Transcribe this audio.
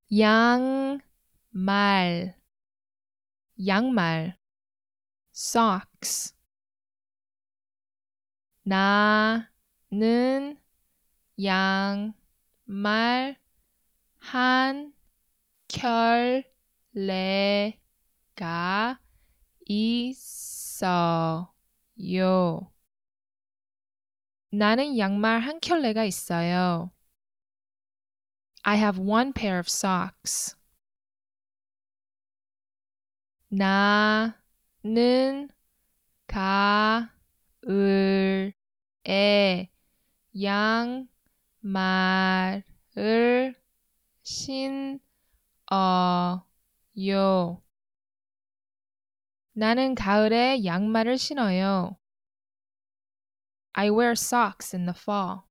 양말, 양말, socks. 나는 양말 한 켤레가 있어요. 나는 양말 한 켤레가 있어요. I have one pair of socks. 나는 가을에 양말을 신어요. 나는 가을에 양말을 신어요. I wear socks in the fall.